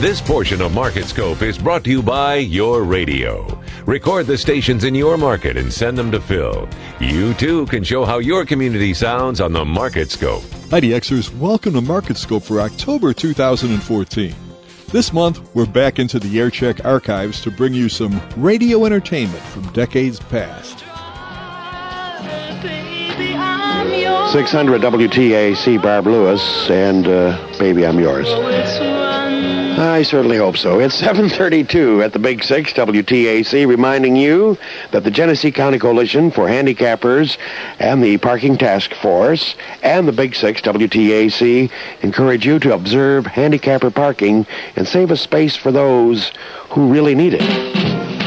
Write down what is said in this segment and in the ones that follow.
This portion of MarketScope is brought to you by your radio. Record the stations in your market and send them to Phil. You, too, can show how your community sounds on the MarketScope. IDXers, welcome to MarketScope for October 2014. This month, we're back into the AirCheck archives to bring you some radio entertainment from decades past. 600 WTAC, Barb Lewis, and Baby, I'm Yours. I certainly hope so. It's 7:32 at the Big Six, WTAC, reminding you that the Genesee County Coalition for Handicappers and the Parking Task Force and the Big Six, WTAC, encourage you to observe handicapper parking and save a space for those who really need it.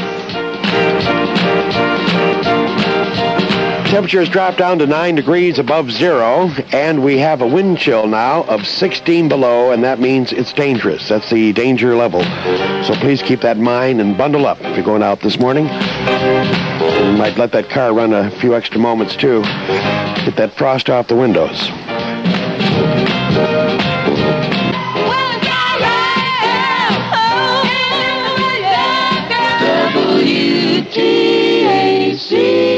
Temperatures drop down to 9 degrees above zero, and we have a wind chill now of 16 below, and that means it's dangerous. That's the danger level. So please keep that in mind and bundle up if you're going out this morning. You might let that car run a few extra moments, too. Get that frost off the windows. WTAC.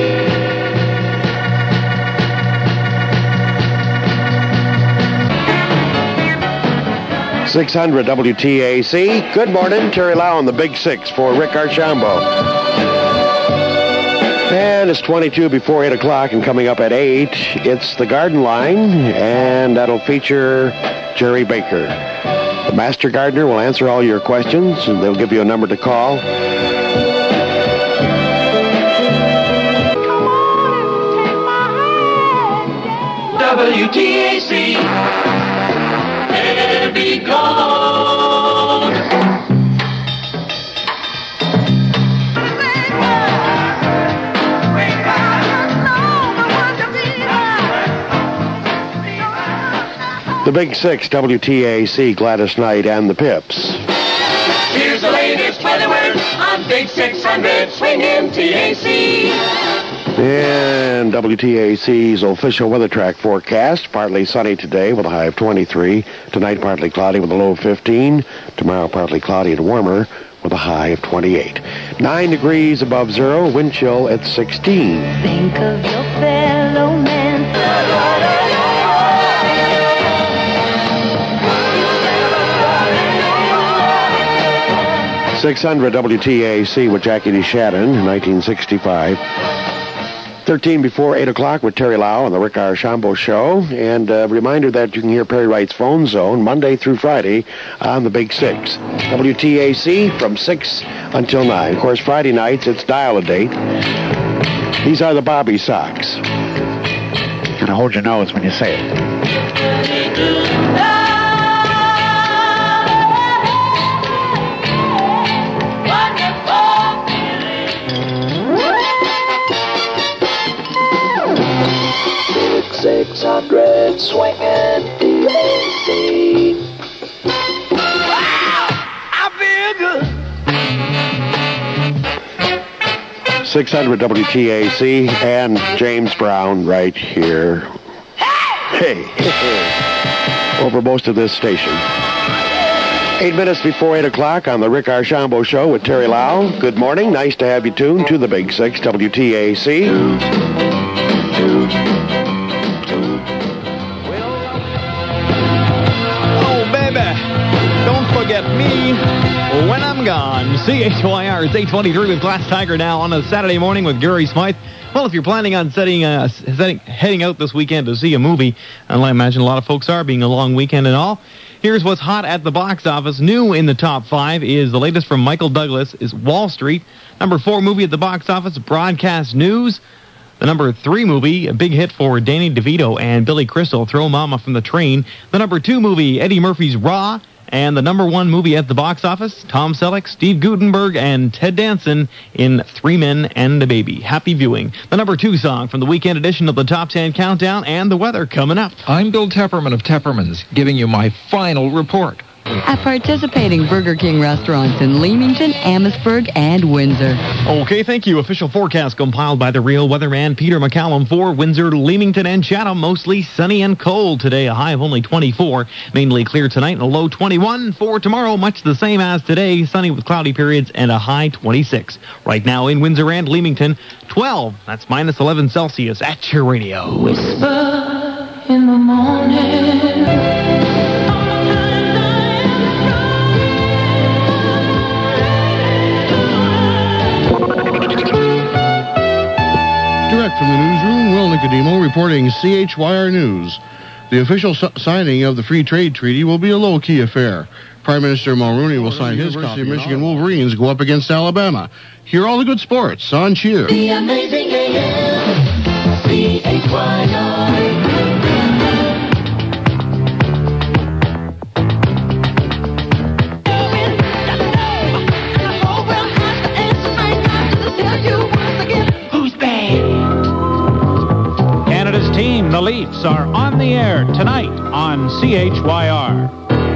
600 WTAC. Good morning. Terry Lau on the Big Six for Rick Archambault. And it's 22 before 8 o'clock, and coming up at 8, it's the Garden Line, and that'll feature Jerry Baker. The Master Gardener will answer all your questions, and they'll give you a number to call. WTAC. Be gone. The Big Six, WTAC, Gladys Knight, and the Pips. Here's the latest weather word on Big 600 Swing MTAC. And WTAC's official weather track forecast. Partly sunny today with a high of 23. Tonight, partly cloudy with a low of 15. Tomorrow, partly cloudy and warmer with a high of 28. 9 degrees above zero, wind chill at 16. Think of your fellow man. 600 WTAC with Jackie D. Shannon, 1965. 13 before 8 o'clock with Terry Lau on the Rick Archambault Show. And a reminder that you can hear Perry Wright's Phone Zone Monday through Friday on the Big Six. WTAC from 6 until 9. Of course, Friday nights, it's Dial-A-Date. These are the Bobby Sox. Kind of hold your nose when you say it. 600 swinging DAC. Wow, I feel good. 600 WTAC and James Brown right here. Hey! Over most of this station. 8 minutes before 8 o'clock on the Rick Archambault Show with Terry Lau. Good morning. Nice to have you tuned to the Big Six, WTAC. Don't forget me when I'm gone. CHYR, it's 8:23 with Glass Tiger now on a Saturday morning with Gary Smythe. Well, if you're planning on heading out this weekend to see a movie, and I imagine a lot of folks are, being a long weekend and all, here's what's hot at the box office. New in the top 5 is the latest from Michael Douglas, is Wall Street. Number 4 movie at the box office, Broadcast News. The number 3 movie, a big hit for Danny DeVito and Billy Crystal, Throw Mama from the Train. The number 2 movie, Eddie Murphy's Raw. And the number 1 movie at the box office, Tom Selleck, Steve Guttenberg, and Ted Danson in 3 Men and a Baby. Happy viewing. The number 2 song from the weekend edition of the Top 10 Countdown, and the weather coming up. I'm Bill Tepperman of Tepperman's, giving you my final report. at participating Burger King restaurants in Leamington, Amherstburg, and Windsor. Okay, thank you. Official forecast compiled by the real weatherman Peter McCallum for Windsor, Leamington, and Chatham. Mostly sunny and cold today, a high of only 24. Mainly clear tonight and a low 21. For tomorrow, much the same as today, sunny with cloudy periods and a high 26. Right now in Windsor and Leamington, 12. That's minus 11 Celsius at your radio. Whisper in the morning. Direct from the newsroom, Will Nicodemo reporting CHYR News. The official signing of the Free Trade Treaty will be a low-key affair. Prime Minister Mulroney will sign his copy. Michigan Wolverines go up against Alabama. Hear all the good sports on Cheer. The amazing AM, CHYR. Team, the Leafs, are on the air tonight on CHYR.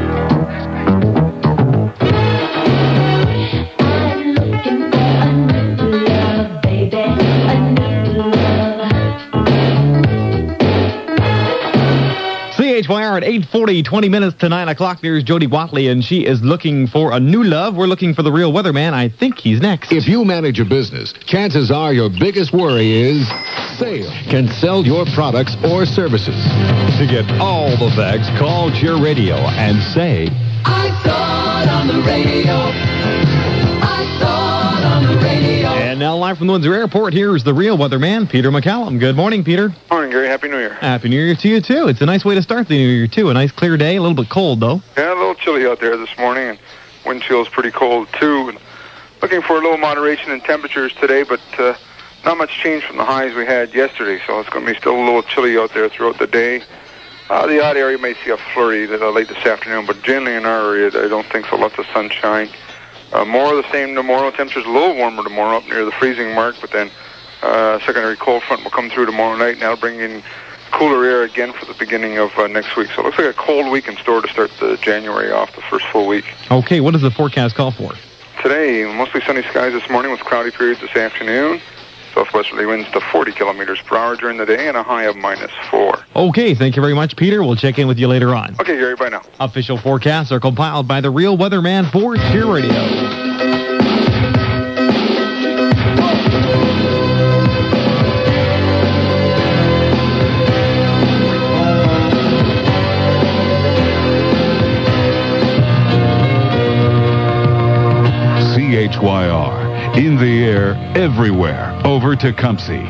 I'm looking for a new love, baby, a new love. CHYR at 8:40, 20 minutes to 9 o'clock. There's Jody Watley, and she is looking for a new love. We're looking for the real weatherman. I think he's next. If you manage a business, chances are your biggest worry is sale. Can sell your products or services. To get all the facts, call Cheer Radio and say, I saw it on the radio. I saw it on the radio. And now live from the Windsor Airport, here's the real weatherman, Peter McCallum. Good morning, Peter. Morning, Gary. Happy New Year. Happy New Year to you, too. It's a nice way to start the New Year, too. A nice clear day, a little bit cold, though. Yeah, a little chilly out there this morning, and wind chill's pretty cold, too. And looking for a little moderation in temperatures today, but not much change from the highs we had yesterday, so it's going to be still a little chilly out there throughout the day. The odd area may see a flurry late this afternoon, but generally in our area, I don't think so. Lots of sunshine. More of the same tomorrow. Temperatures a little warmer tomorrow, up near the freezing mark, but then secondary cold front will come through tomorrow night, and that'll bring in cooler air again for the beginning of next week. So it looks like a cold week in store to start the January off, the first full week. Okay, what does the forecast call for? Today, mostly sunny skies this morning with cloudy periods this afternoon. Southwesterly winds to 40 kilometers per hour during the day and a high of -4. Okay, thank you very much, Peter. We'll check in with you later on. Okay, Gary, bye now. Official forecasts are compiled by the real weatherman for Cheer Radio. CHYR, in the air, everywhere, over Tecumseh.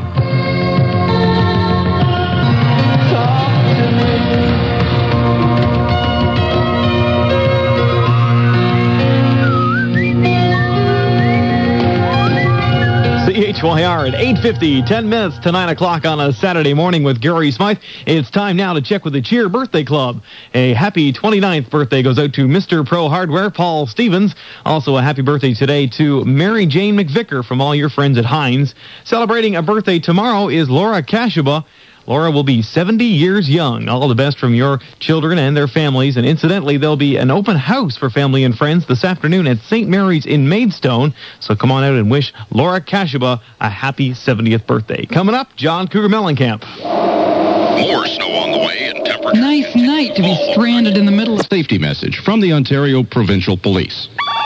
CHYR at 8:50, 10 minutes to 9 o'clock on a Saturday morning with Gary Smythe. It's time now to check with the Cheer Birthday Club. A happy 29th birthday goes out to Mr. Pro Hardware, Paul Stevens. Also a happy birthday today to Mary Jane McVicker from all your friends at Heinz. Celebrating a birthday tomorrow is Laura Kashuba. Laura will be 70 years young. All the best from your children and their families. And incidentally, there'll be an open house for family and friends this afternoon at St. Mary's in Maidstone. So come on out and wish Laura Kashuba a happy 70th birthday. Coming up, John Cougar Mellencamp. More snow on the way and temperature. Nice night to be stranded in the middle of... Safety message from the Ontario Provincial Police.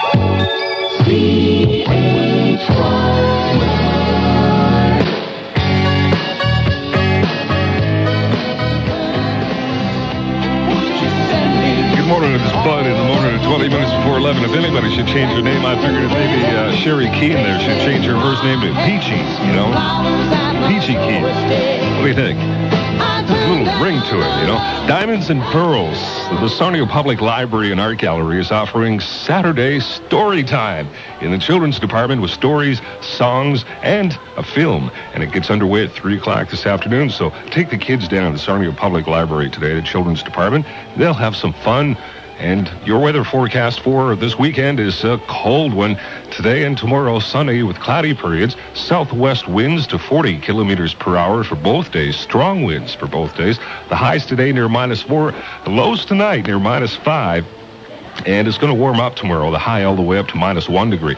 Good morning, it's Bud in the morning at 20 minutes before 11. If anybody should change her name, I figured maybe Sherry Keane there should change her first name to Peachy, you know? Peachy Keane. What do you think? There's a little ring to it, you know? Diamonds and Pearls. The Sarnia Public Library and Art Gallery is offering Saturday Story Time in the children's department with stories, songs, and a film. And it gets underway at 3 o'clock this afternoon. So take the kids down to the Sarnia Public Library today, the children's department. They'll have some fun. And your weather forecast for this weekend is a cold one. Today and tomorrow, sunny with cloudy periods. Southwest winds to 40 kilometers per hour for both days. Strong winds for both days. The highs today near -4. The lows tonight near -5. And it's going to warm up tomorrow, the high all the way up to -1 degree.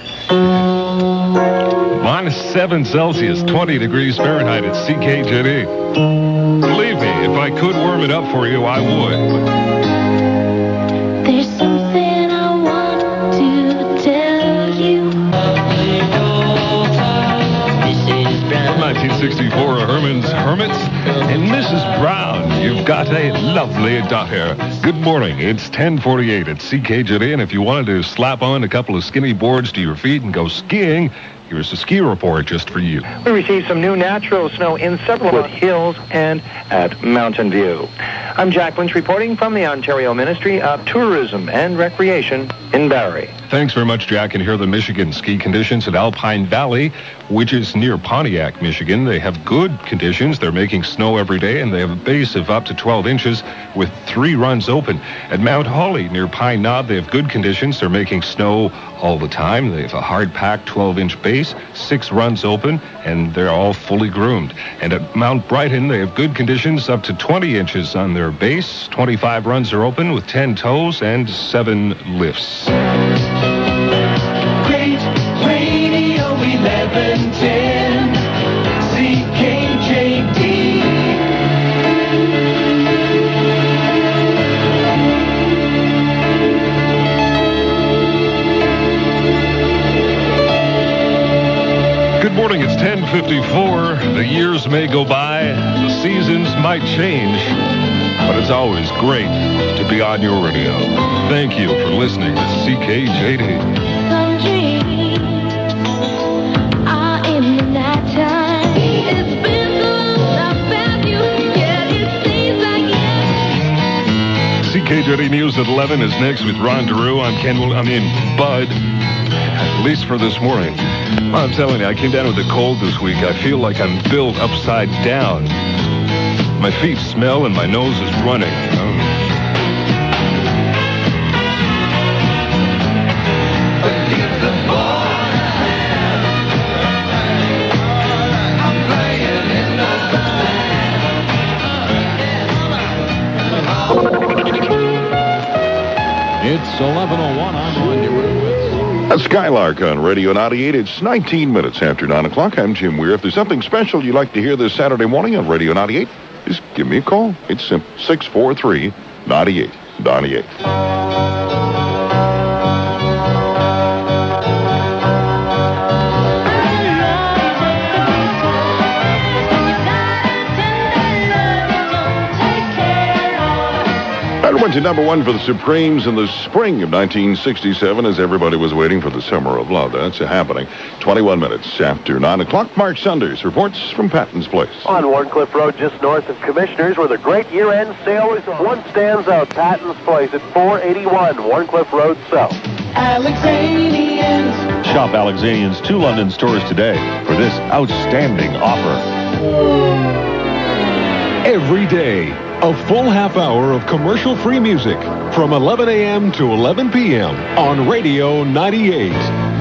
-7 Celsius, 20 degrees Fahrenheit at CKJD. Believe me, if I could warm it up for you, I would. There's something I want to tell you. From 1964, Herman's Hermits and Mrs. Brown. You've got a lovely daughter. Good morning. It's 10:48 at CKJD, and if you wanted to slap on a couple of skinny boards to your feet and go skiing, here's a ski report just for you. We received some new natural snow in several hills and at Mountain View. I'm Jack Lynch reporting from the Ontario Ministry of Tourism and Recreation in Barrie. Thanks very much, Jack. And here are the Michigan ski conditions at Alpine Valley, which is near Pontiac, Michigan. They have good conditions. They're making snow every day, and they have a base of up to 12 inches with 3 runs open. At Mount Holly, near Pine Knob, they have good conditions. They're making snow all the time. They have a hard-packed 12-inch base, 6 runs open, and they're all fully groomed. And at Mount Brighton, they have good conditions, up to 20 inches on their base. 25 runs are open with 10 tows and 7 lifts. Great Radio 1110 CKJD. Good morning. It's 10:54. The years may go by, the seasons might change, but it's always great to be on your radio. Thank you for listening to CKJD. Some dreams are in the nighttime. It's been so long I found you. Yeah, it seems like CKJD News at 11 is next with Ron Dereau. Bud. At least for this morning. I'm telling you, I came down with a cold this week. I feel like I'm built upside down. My feet smell and my nose is running. It's 11:01. I'm on your way. That's Skylark on Radio 98. It's 19 minutes after 9 o'clock. I'm Jim Weir. If there's something special you'd like to hear this Saturday morning on Radio 98, just give me a call. It's simple. 643-9898. Went to number 1 for the Supremes in the spring of 1967 as everybody was waiting for the Summer of Love. That's happening. 21 minutes after 9 o'clock. Mark Sunders reports from Patton's Place. On Warncliffe Road, just north of Commissioners, where the great year-end sale is on. One stands out, Patton's Place at 481 Warncliffe Road South. Alexanians. Shop Alexanians 2 London stores today for this outstanding offer. Every day, a full half hour of commercial-free music from 11 a.m. to 11 p.m. on Radio 98.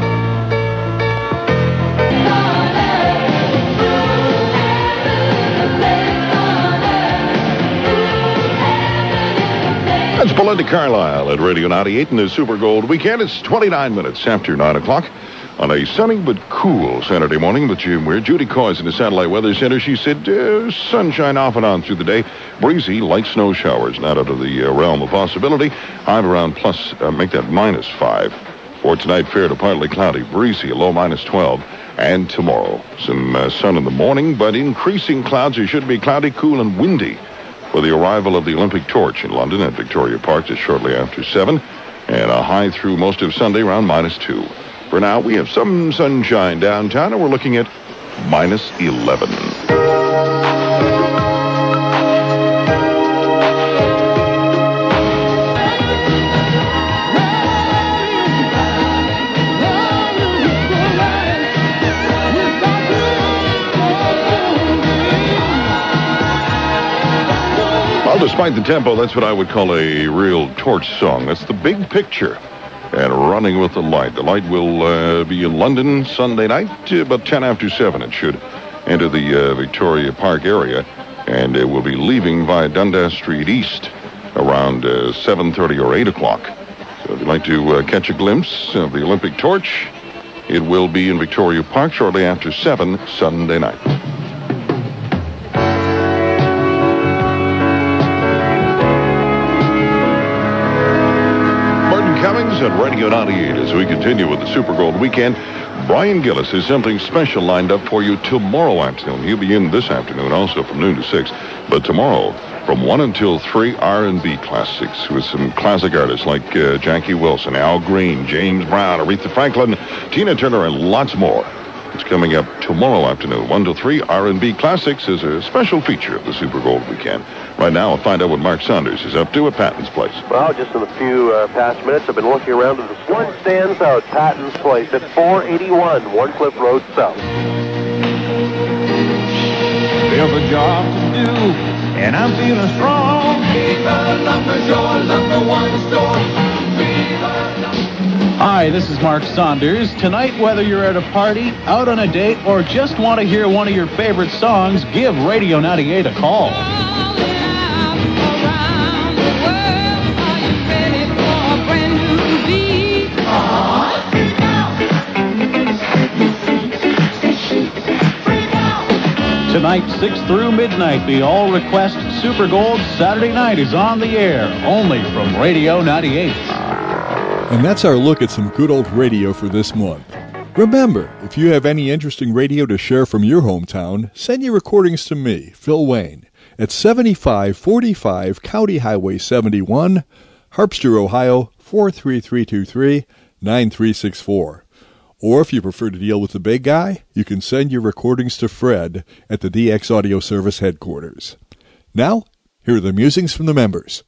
That's Belinda Carlisle at Radio 98 in the Super Gold weekend. It's 29 minutes after 9 o'clock. On a sunny but cool Saturday morning with Jim Weir. Judy Coy's in the Satellite Weather Center. She said sunshine off and on through the day. Breezy, light snow showers, not out of the realm of possibility. High around make that -5. For tonight, fair to partly cloudy. Breezy, a low -12. And tomorrow, some sun in the morning, but increasing clouds. It should be cloudy, cool, and windy for the arrival of the Olympic torch in London at Victoria Park just shortly after 7. And a high through most of Sunday around -2. For now, we have some sunshine downtown, and we're looking at -11. Well, despite the tempo, that's what I would call a real torch song. That's the big picture. And running with the light. The light will be in London Sunday night, about 10 after 7. It should enter the Victoria Park area, and it will be leaving via Dundas Street East around 7:30 or 8 o'clock So if you'd like to catch a glimpse of the Olympic torch, it will be in Victoria Park shortly after 7 Sunday night. Cummings at Radio 98 as we continue with the Super Gold weekend. Brian Gillis has something special lined up for you tomorrow afternoon. He'll be in this afternoon also from noon to 6. But tomorrow, from 1 until 3, R&B classics with some classic artists like Jackie Wilson, Al Green, James Brown, Aretha Franklin, Tina Turner, and lots more. It's coming up tomorrow afternoon, 1 to 3. R&B Classics is a special feature of the Super Gold weekend. Right now, I'll find out what Mark Saunders is up to at Patton's Place. Well, just in a few past minutes, I've been looking around at the one stands out Patton's Place at 481 Warncliffe Road South. There's a job to do, and I'm feeling strong. Viva Lumber's your number one store. Hi, this is Mark Saunders. Tonight, whether you're at a party, out on a date, or just want to hear one of your favorite songs, give Radio 98 a call. Tonight, 6 through midnight, the all-request Super Gold Saturday Night is on the air, only from Radio 98. And that's our look at some good old radio for this month. Remember, if you have any interesting radio to share from your hometown, send your recordings to me, Phil Wayne, at 7545 County Highway 71, Harpster, Ohio, 43323, 9364. Or if you prefer to deal with the big guy, you can send your recordings to Fred at the DX Audio Service headquarters. Now, here are the musings from the members.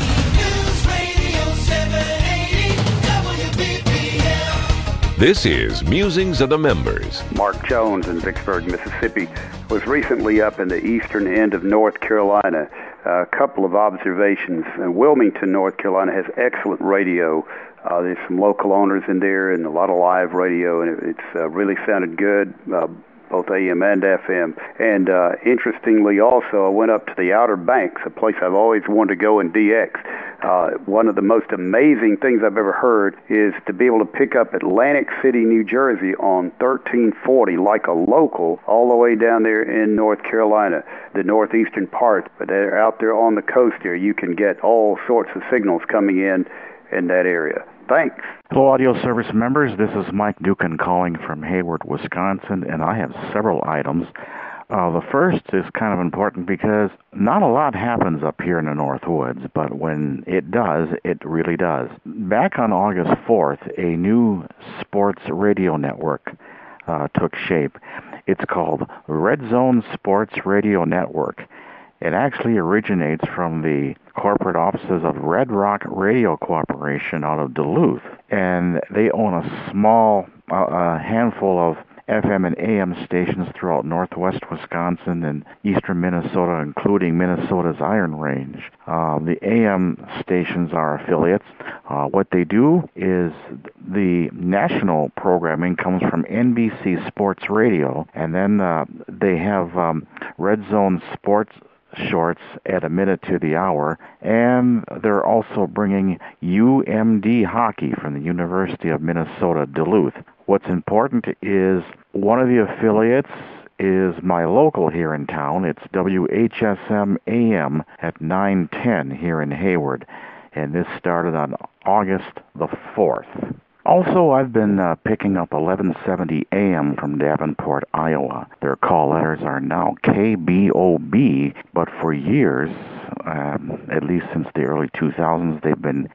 This is Musings of the Members. Mark Jones in Vicksburg, Mississippi, was recently up in the eastern end of North Carolina. A couple of observations. Wilmington, North Carolina has excellent radio. There's some local owners in there and a lot of live radio, and it's really sounded good, both AM and FM. And interestingly also, I went up to the Outer Banks, a place I've always wanted to go in DX. One of the most amazing things I've ever heard is to be able to pick up Atlantic City, New Jersey on 1340 like a local all the way down there in North Carolina, the northeastern part. But they're out there on the coast here. You can get all sorts of signals coming in that area. Thanks. Hello, audio service members. This is Mike Dukin calling from Hayward, Wisconsin, and I have several items. The first is kind of important because not a lot happens up here in the North Woods, but when it does, it really does. Back on August 4th, a new sports radio network took shape. It's called Red Zone Sports Radio Network. It actually originates from the corporate offices of Red Rock Radio Corporation out of Duluth, and they own a small handful of FM and AM stations throughout northwest Wisconsin and eastern Minnesota, including Minnesota's Iron Range. The AM stations are affiliates. What they do is the national programming comes from NBC Sports Radio, and then they have Red Zone Sports shorts at a minute to the hour, and they're also bringing UMD hockey from the University of Minnesota, Duluth. What's important is one of the affiliates is my local here in town. It's WHSM AM at 910 here in Hayward, and this started on August the 4th. Also, I've been picking up 1170 AM from Davenport, Iowa. Their call letters are now KBOB, but for years, at least since the early 2000s, they've been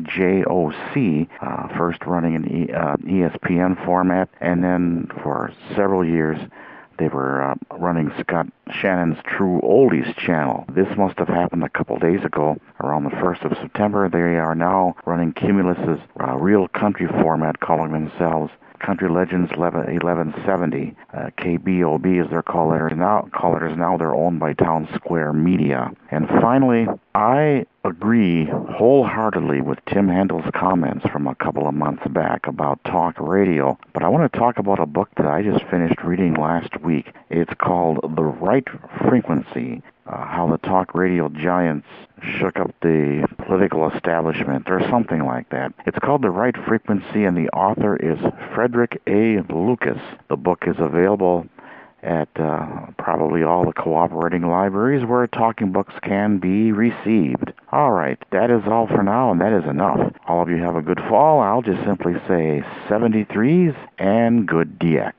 KJOC, first running in ESPN format, and then for several years, they were running Scott Shannon's True Oldies channel. This must have happened a couple days ago, around the 1st of September. They are now running Cumulus's Real Country format, calling themselves Country Legends 1170. KBOB is their call letters now. They're owned by Town Square Media. And finally, I agree wholeheartedly with Tim Handel's comments from a couple of months back about talk radio, but I want to talk about a book that I just finished reading last week. It's called The Right Frequency, how the talk radio giants shook up the political establishment or something like that. It's called The Right Frequency, and the author is Frederick A. Lucas. The book is available at probably all the cooperating libraries where talking books can be received. All right, that is all for now, and that is enough. All of you have a good fall. I'll just simply say 73s and good DX.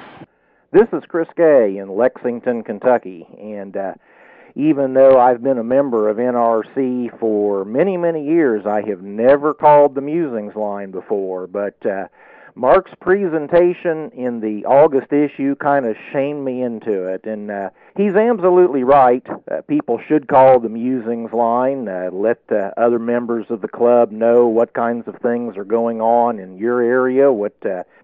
This is Chris Gay in Lexington, Kentucky, and even though I've been a member of NRC for many, many years, I have never called the Musings line before, but Mark's presentation in the August issue kind of shamed me into it, and he's absolutely right. People should call the Musings line, let other members of the club know what kinds of things are going on in your area, what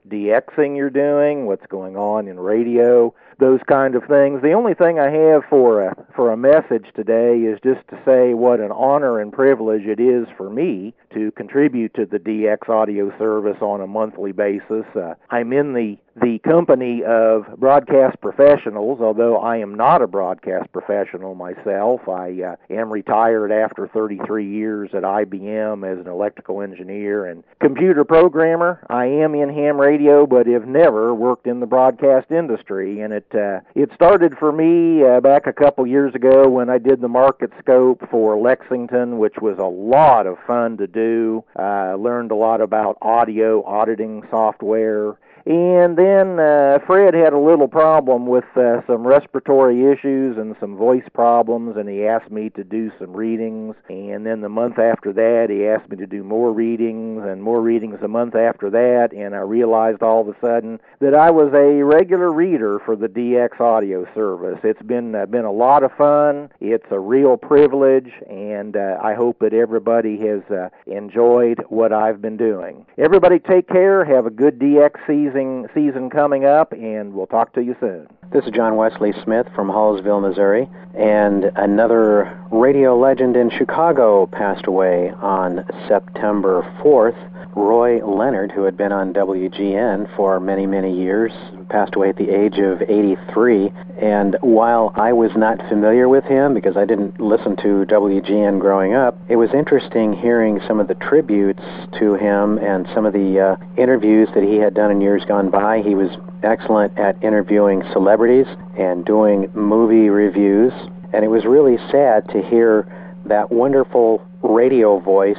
DXing you're doing, what's going on in radio, those kind of things. The only thing I have for a message today is just to say what an honor and privilege it is for me to contribute to the DX audio service on a monthly basis. I'm in the company of broadcast professionals, although I am not a broadcast professional myself. I am retired after 33 years at IBM as an electrical engineer and computer programmer. I am in ham radio, but have never worked in the broadcast industry, and it started for me back a couple years ago when I did the market scope for Lexington, which was a lot of fun to do. Learned a lot about audio auditing software. And then Fred had a little problem with some respiratory issues and some voice problems, and he asked me to do some readings. And then the month after that, he asked me to do more readings, and more readings the month after that. And I realized all of a sudden that I was a regular reader for the DX audio service. It's been a lot of fun. It's a real privilege, and I hope that everybody has enjoyed what I've been doing. Everybody take care. Have a good DX season coming up, and we'll talk to you soon. This is John Wesley Smith from Hallsville, Missouri, and another radio legend in Chicago passed away on September 4th. Roy Leonard, who had been on WGN for many, many years, passed away at the age of 83. And while I was not familiar with him because I didn't listen to WGN growing up, it was interesting hearing some of the tributes to him and some of the interviews that he had done in years gone by. He was excellent at interviewing celebrities and doing movie reviews. And it was really sad to hear that wonderful radio voice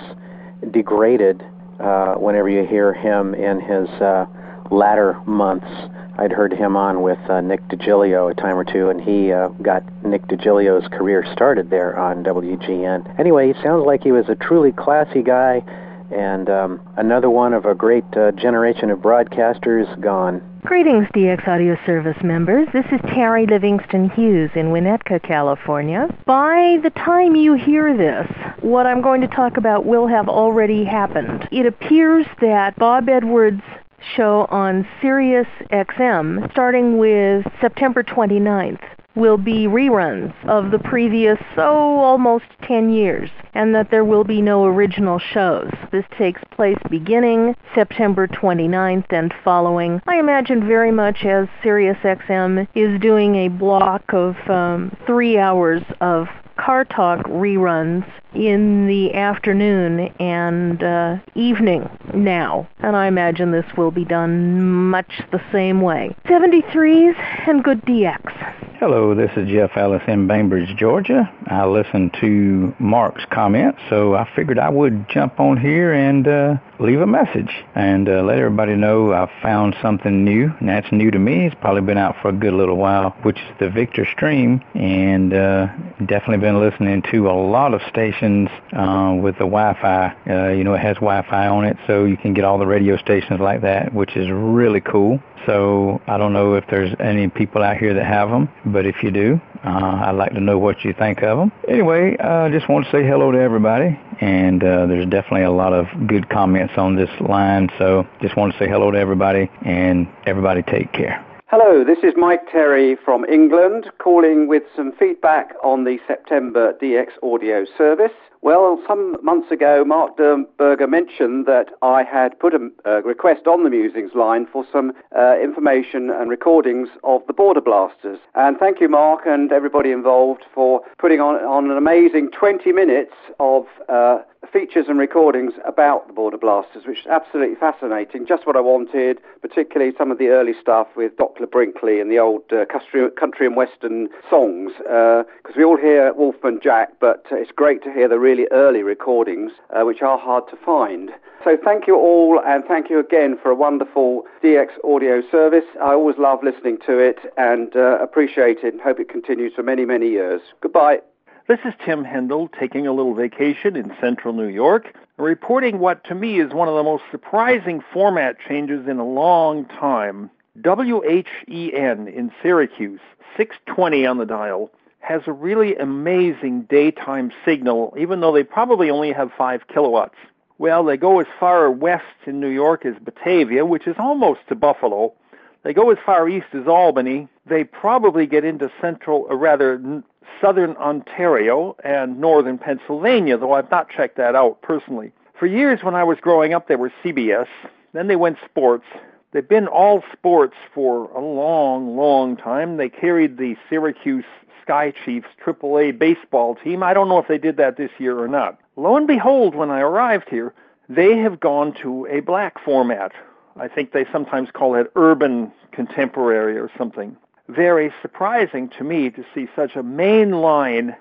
degraded whenever you hear him in his latter months. I'd heard him on with Nick DiGilio a time or two, and he got Nick DiGilio's career started there on WGN. Anyway, he sounds like he was a truly classy guy, and another one of a great generation of broadcasters gone. Greetings, DX Audio Service members. This is Terry Livingston Hughes in Winnetka, California. By the time you hear this, what I'm going to talk about will have already happened. It appears that Bob Edwards' show on Sirius XM, starting with September 29th, will be reruns of the previous, almost 10 years, and that there will be no original shows. This takes place beginning September 29th and following, I imagine very much as Sirius XM is doing a block of 3 hours of Car Talk reruns in the afternoon and evening now. And I imagine this will be done much the same way. 73s and good DX. Hello, this is Jeff Ellis in Bainbridge, Georgia. I listened to Mark's comments, so I figured I would jump on here and leave a message and let everybody know I found something new, and that's new to me. It's probably been out for a good little while, which is the Victor Stream, and definitely been listening to a lot of stations with the Wi-Fi. It has Wi-Fi on it, so you can get all the radio stations like that, which is really cool. So I don't know if there's any people out here that have them, but if you do, I'd like to know what you think of them. Anyway, I just want to say hello to everybody, and there's definitely a lot of good comments on this line, so just want to say hello to everybody, and everybody take care. Hello, this is Mike Terry from England, calling with some feedback on the September DX audio service. Well, some months ago, Mark Dernberger mentioned that I had put a request on the Musings line for some information and recordings of the Border Blasters. And thank you, Mark, and everybody involved for putting on an amazing 20 minutes of features and recordings about the Border Blasters, which is absolutely fascinating. Just what I wanted, particularly some of the early stuff with Dr. Brinkley and the old country and western songs, because we all hear Wolfman Jack, but it's great to hear the really early recordings, which are hard to find. So thank you all, and thank you again for a wonderful DX audio service. I always love listening to it and appreciate it, and hope it continues for many, many years. Goodbye. This is Tim Hendel taking a little vacation in central New York, reporting what to me is one of the most surprising format changes in a long time. WHEN in Syracuse, 620 on the dial, has a really amazing daytime signal, even though they probably only have 5 kilowatts. Well, they go as far west in New York as Batavia, which is almost to Buffalo. They go as far east as Albany. They probably get into southern Ontario and northern Pennsylvania, though I've not checked that out personally. For years when I was growing up, they were CBS. Then they went sports. They've been all sports for a long, long time. They carried the Syracuse Sky Chiefs AAA baseball team. I don't know if they did that this year or not. Lo and behold, when I arrived here, they have gone to a black format. I think they sometimes call it urban contemporary or something. Very surprising to me to see such a mainline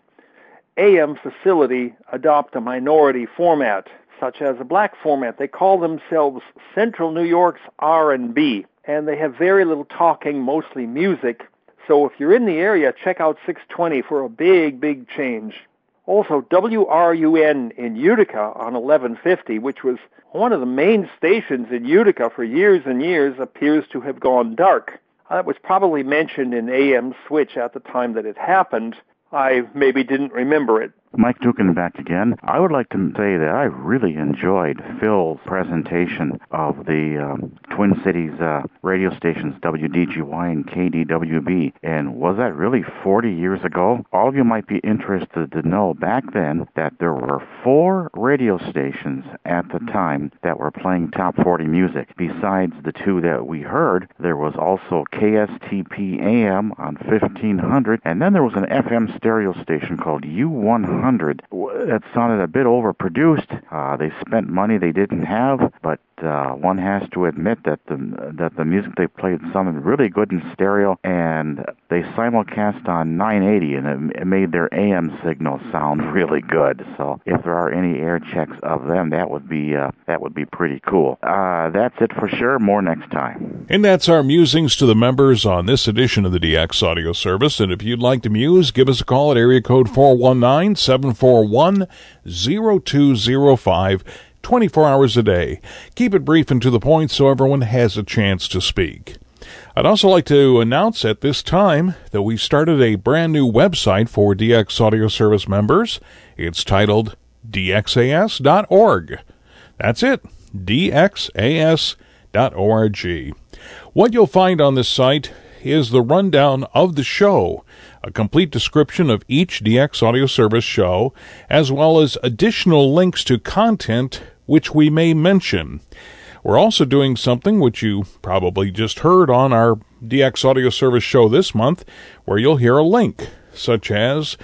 AM facility adopt a minority format, such as a black format. They call themselves Central New York's R&B, and they have very little talking, mostly music. So if you're in the area, check out 620 for a big, big change. Also, WRUN in Utica on 1150, which was one of the main stations in Utica for years and years, appears to have gone dark. That was probably mentioned in AM Switch at the time that it happened. I maybe didn't remember it. Mike Dukin back again. I would like to say that I really enjoyed Phil's presentation of the Twin Cities radio stations, WDGY and KDWB. And was that really 40 years ago? All of you might be interested to know back then that there were 4 radio stations at the time that were playing top 40 music. Besides the 2 that we heard, there was also KSTP AM on 1500, and then there was an FM stereo station called U100. That sounded a bit overproduced. They spent money they didn't have, but one has to admit that the music they played sounded really good in stereo, and they simulcast on 980, and it made their AM signal sound really good. So if there are any air checks of them, that would be pretty cool. That's it for sure. More next time. And that's our musings to the members on this edition of the DX Audio Service. And if you'd like to muse, give us a call at area code 419-741-0205. 24 hours a day. Keep it brief and to the point so everyone has a chance to speak. I'd also like to announce at this time that we started a brand new website for DX Audio Service members. It's titled dxas.org. That's it, dxas.org. What you'll find on this site is the rundown of the show, a complete description of each DX Audio Service show, as well as additional links to content which we may mention. We're also doing something which you probably just heard on our DX Audio Service show this month, where you'll hear a link, such as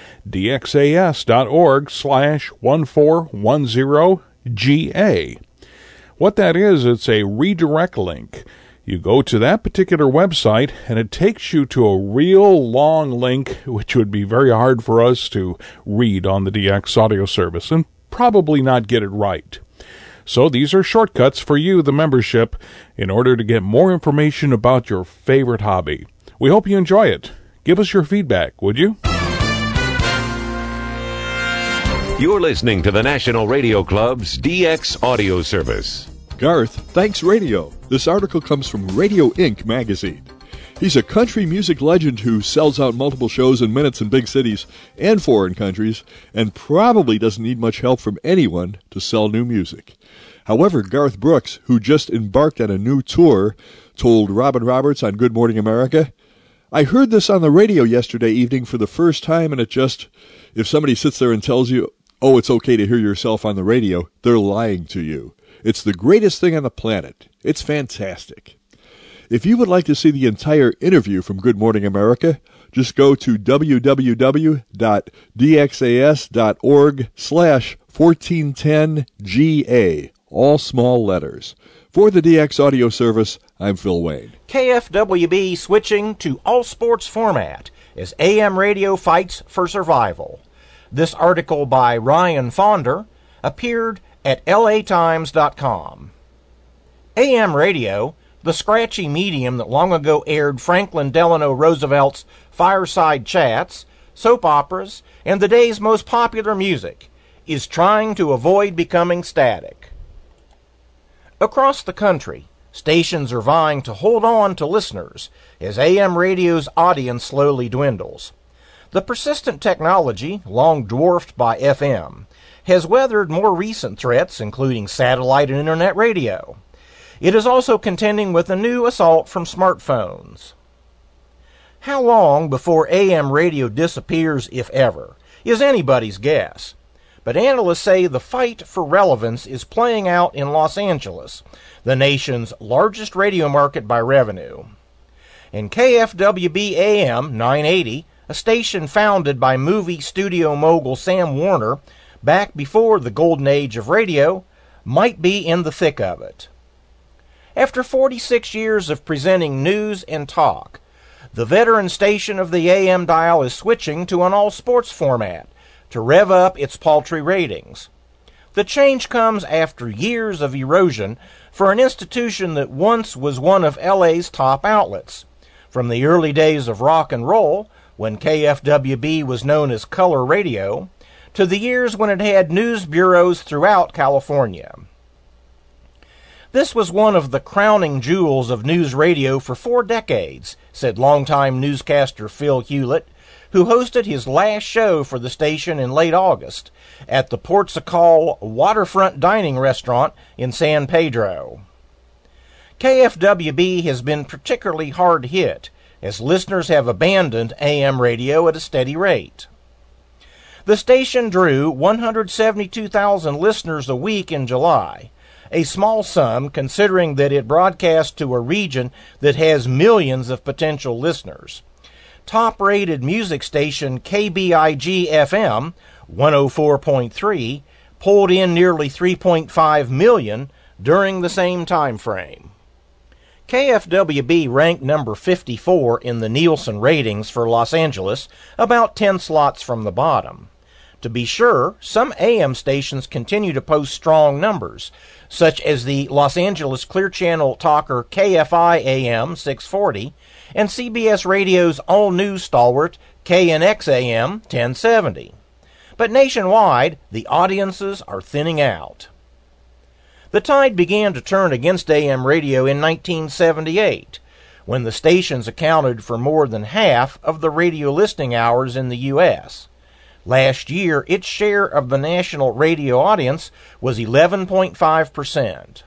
dxas.org/1410GA. What that is, it's a redirect link. You go to that particular website, and it takes you to a real long link, which would be very hard for us to read on the DX Audio Service, and probably not get it right. So these are shortcuts for you, the membership, in order to get more information about your favorite hobby. We hope you enjoy it. Give us your feedback, would you? You're listening to the National Radio Club's DX Audio Service. Garth, thanks radio. This article comes from Radio Inc. magazine. He's a country music legend who sells out multiple shows in minutes in big cities and foreign countries, and probably doesn't need much help from anyone to sell new music. However, Garth Brooks, who just embarked on a new tour, told Robin Roberts on Good Morning America, "I heard this on the radio yesterday evening for the first time, and it just, if somebody sits there and tells you, oh, it's okay to hear yourself on the radio, they're lying to you. It's the greatest thing on the planet. It's fantastic. If you would like to see the entire interview from Good Morning America, just go to www.dxas.org/1410GA, all small letters. For the DX Audio Service, I'm Phil Wayne. KFWB switching to all sports format as AM radio fights for survival. This article by Ryan Fonder appeared at latimes.com. AM radio, the scratchy medium that long ago aired Franklin Delano Roosevelt's fireside chats, soap operas, and the day's most popular music, is trying to avoid becoming static. Across the country, stations are vying to hold on to listeners as AM radio's audience slowly dwindles. The persistent technology, long dwarfed by FM, has weathered more recent threats, including satellite and internet radio. It is also contending with a new assault from smartphones. How long before AM radio disappears, if ever, is anybody's guess. But analysts say the fight for relevance is playing out in Los Angeles, the nation's largest radio market by revenue. And KFWB AM 980, a station founded by movie studio mogul Sam Warner back before the golden age of radio, might be in the thick of it. After 46 years of presenting news and talk, the veteran station of the AM dial is switching to an all-sports format to rev up its paltry ratings. The change comes after years of erosion for an institution that once was one of LA's top outlets. From the early days of rock and roll, when KFWB was known as color radio, to the years when it had news bureaus throughout California. This was one of the crowning jewels of news radio for 4 decades, said longtime newscaster Phil Hewlett, who hosted his last show for the station in late August at the Portugal Waterfront Dining Restaurant in San Pedro. KFWB has been particularly hard hit, as listeners have abandoned AM radio at a steady rate. The station drew 172,000 listeners a week in July, a small sum considering that it broadcast to a region that has millions of potential listeners. Top-rated music station KBIG-FM, 104.3, pulled in nearly 3.5 million during the same time frame. KFWB ranked number 54 in the Nielsen ratings for Los Angeles, about 10 slots from the bottom. To be sure, some AM stations continue to post strong numbers, such as the Los Angeles Clear Channel talker KFI AM 640 and CBS Radio's all-news stalwart KNX AM 1070. But nationwide, the audiences are thinning out. The tide began to turn against AM radio in 1978, when the stations accounted for more than half of the radio listening hours in the U.S. Last year, its share of the national radio audience was 11.5%.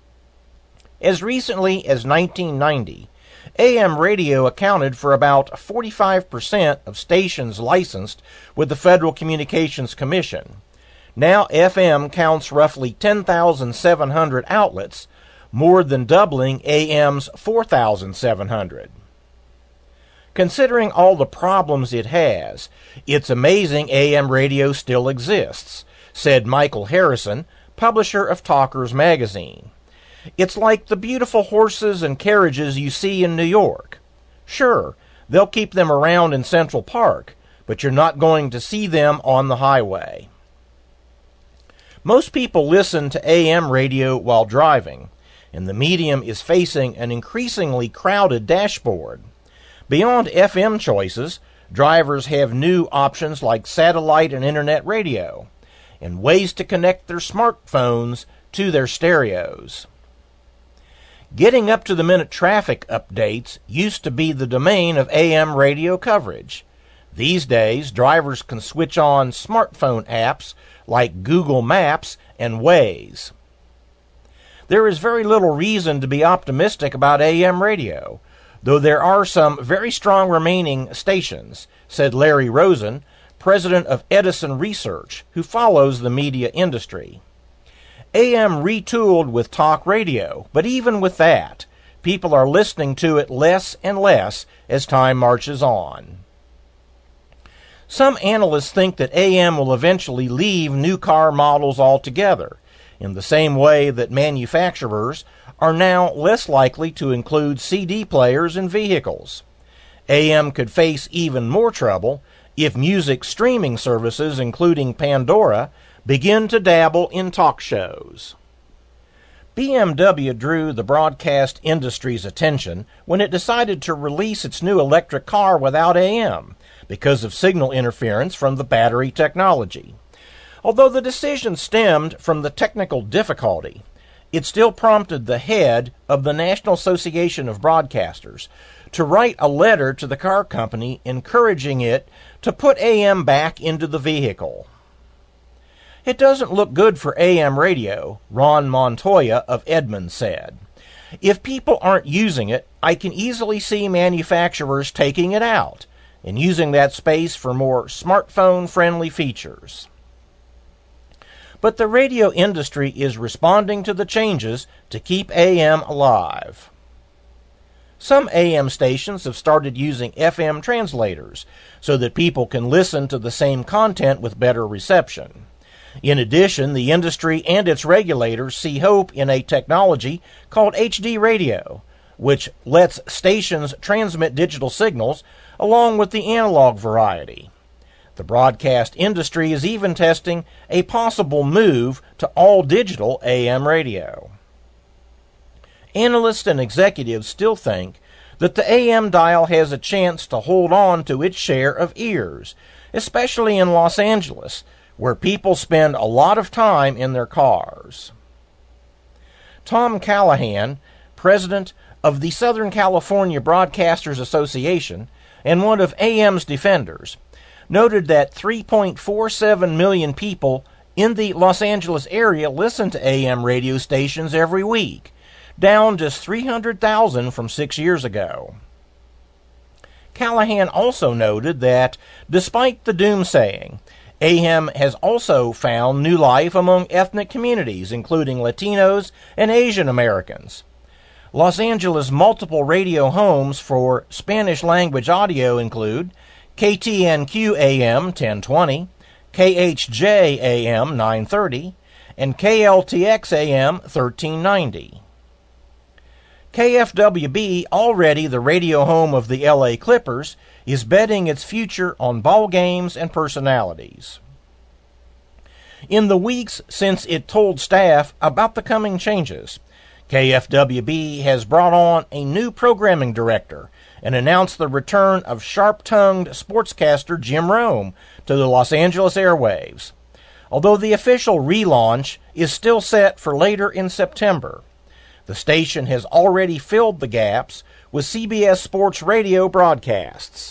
As recently as 1990, AM radio accounted for about 45% of stations licensed with the Federal Communications Commission. Now FM counts roughly 10,700 outlets, more than doubling AM's 4,700. Considering all the problems it has, it's amazing AM radio still exists, said Michael Harrison, publisher of Talkers magazine. It's like the beautiful horses and carriages you see in New York. Sure, they'll keep them around in Central Park, but you're not going to see them on the highway. Most people listen to AM radio while driving, and the medium is facing an increasingly crowded dashboard. Beyond FM choices, drivers have new options like satellite and internet radio, and ways to connect their smartphones to their stereos. Getting up-to-the-minute traffic updates used to be the domain of AM radio coverage. These days, drivers can switch on smartphone apps like Google Maps and Waze. There is very little reason to be optimistic about AM radio, though there are some very strong remaining stations, said Larry Rosen, president of Edison Research, who follows the media industry. AM retooled with talk radio, but even with that, people are listening to it less and less as time marches on. Some analysts think that AM will eventually leave new car models altogether, in the same way that manufacturers are now less likely to include CD players in vehicles. AM could face even more trouble if music streaming services, including Pandora, begin to dabble in talk shows. BMW drew the broadcast industry's attention when it decided to release its new electric car without AM because of signal interference from the battery technology. Although the decision stemmed from the technical difficulty, it still prompted the head of the National Association of Broadcasters to write a letter to the car company encouraging it to put AM back into the vehicle. It doesn't look good for AM radio, Ron Montoya of Edmond said. If people aren't using it, I can easily see manufacturers taking it out and using that space for more smartphone-friendly features. But the radio industry is responding to the changes to keep AM alive. Some AM stations have started using FM translators so that people can listen to the same content with better reception. In addition, the industry and its regulators see hope in a technology called HD radio, which lets stations transmit digital signals along with the analog variety. The broadcast industry is even testing a possible move to all-digital AM radio. Analysts and executives still think that the AM dial has a chance to hold on to its share of ears, especially in Los Angeles, where people spend a lot of time in their cars. Tom Callahan, president of the Southern California Broadcasters Association and one of AM's defenders, noted that 3.47 million people in the Los Angeles area listen to AM radio stations every week, down just 300,000 from 6 years ago. Callahan also noted that, despite the doomsaying, AM has also found new life among ethnic communities, including Latinos and Asian Americans. Los Angeles' multiple radio homes for Spanish-language audio include KTNQ AM 1020, KHJ AM 930, and KLTX AM 1390. KFWB, already the radio home of the LA Clippers, is betting its future on ball games and personalities. In the weeks since it told staff about the coming changes, KFWB has brought on a new programming director and announced the return of sharp-tongued sportscaster Jim Rome to the Los Angeles airwaves, although the official relaunch is still set for later in September. The station has already filled the gaps with CBS Sports Radio broadcasts.